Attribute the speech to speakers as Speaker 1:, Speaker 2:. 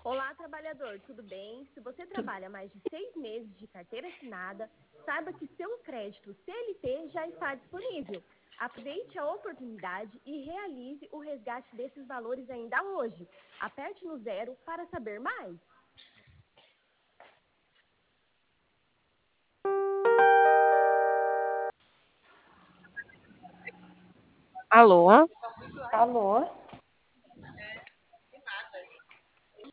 Speaker 1: Olá, trabalhador, tudo bem? Se você trabalha mais de 6 meses de carteira assinada, saiba que seu crédito CLT já está disponível. Aproveite a oportunidade e realize o resgate desses valores ainda hoje. Aperte no zero para saber mais.
Speaker 2: Alô?
Speaker 3: Alô?